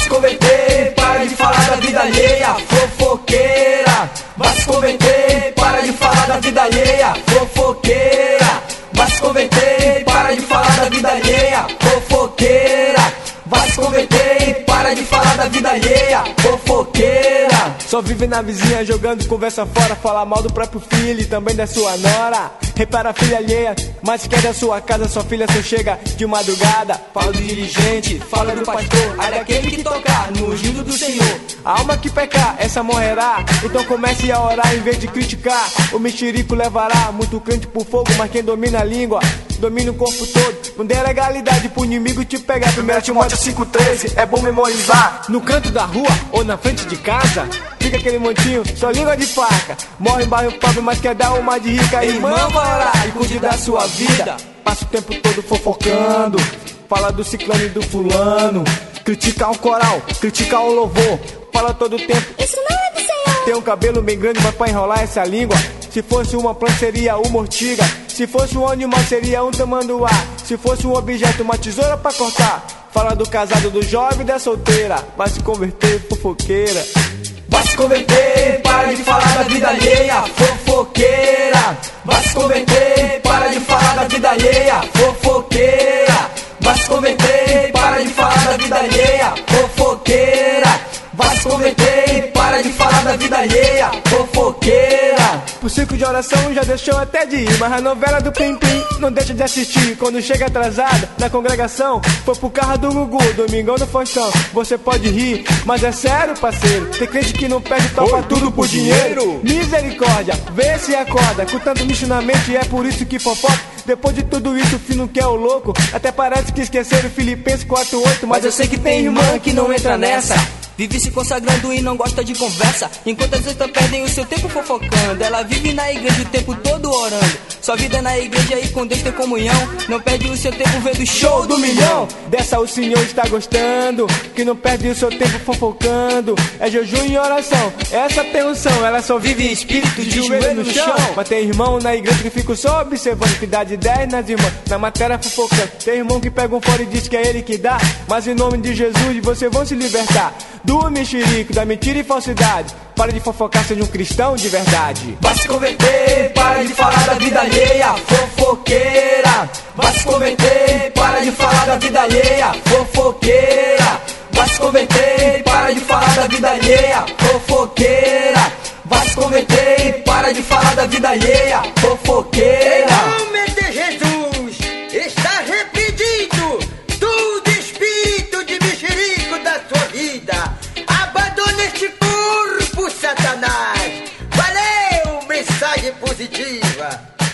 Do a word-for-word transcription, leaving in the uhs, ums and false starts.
se converter, para de falar da vida alheia, fofoqueira. Vai se converter, para de falar da vida alheia, fofoqueira. Vai se converter, para de falar da vida alheia, fofoqueira. Vai se converter, para de falar da vida alheia, fofoqueira. Só vive na vizinha jogando conversa fora, fala mal do próprio filho e também da sua nora. Repara a filha alheia, mas quer da sua casa, sua filha só chega de madrugada. Fala do dirigente, fala do pastor, ai daquele que tocar no ungido do Senhor. A alma que pecar, essa morrerá. Então comece a orar em vez de criticar. O mexerico levará muito crente pro fogo, mas quem domina a língua domina o corpo todo. Não dê legalidade pro inimigo te pegar. Primeiro Timóteo cinco treze, é bom memorizar. No canto da rua ou na frente de casa fica aquele montinho, só língua de faca. Morre em bairro pobre, mas quer dar uma de rica. Irmã, vai orar e cuide da sua vida. Passa o tempo todo fofocando, fala do ciclano e do fulano. Critica o coral, critica o louvor. Fala todo o tempo, isso não é do Senhor. Tem um cabelo bem grande, mas pra enrolar essa língua. Se fosse uma planta seria uma ortiga. Se fosse um animal seria um tamanduá. Se fosse um objeto, uma tesoura pra cortar. Fala do casado, do jovem e da solteira. Vai se converter, fofoqueira. Vai se converter, para de falar da vida alheia, fofoqueira. Vai se converter, para de falar da vida alheia, fofoqueira. Vai se converter, para de falar da vida alheia, fofoqueira. Vai se converter, para de falar da vida alheia, fofoqueira. O ciclo de oração já deixou até de ir, mas a novela do Pim Pim não deixa de assistir. Quando chega atrasado na congregação, foi pro carro do Gugu, domingão no Faustão. Você pode rir, mas é sério, parceiro. Tem crente que não perde, topa tudo por dinheiro. Misericórdia, vê se acorda. Com tanto lixo na mente, é por isso que fofoca. Depois de tudo isso, o filho quer o louco. Até parece que esqueceram Filipenses quatro oito. Mas eu sei que tem irmã que não entra nessa. Vive se consagrando e não gosta de conversa. Enquanto as outras perdem o seu tempo fofocando. Ela vive na igreja o tempo todo orando. Sua vida é na igreja e com Deus tem comunhão. Não perde o seu tempo vendo o show do milhão. Dessa o Senhor está gostando, que não perde o seu tempo fofocando. É jejum e oração, essa tem unção. Ela só vive em espírito de joelho no chão. Mas tem irmão na igreja que fica só observando, que dá de dez nas irmãs, na matéria fofocando. Tem irmão que pega um fora e diz que é ele que dá. Mas em nome de Jesus vocês vão se libertar do mexerico, da mentira e falsidade. Para de fofocar, seja um cristão de verdade. Vai se converter, para de falar da vida alheia, fofoqueira. Vai se converter, para de falar da vida alheia, fofoqueira. Vai se converter, para de falar da vida alheia, fofoqueira. Vai se converter, para de falar da vida alheia, fofoqueira. Em nome de Jesus, está repreendido todo espírito de mexerico da sua vida. Abandone este corpo, Satanás. Valeu, mensagem positiva.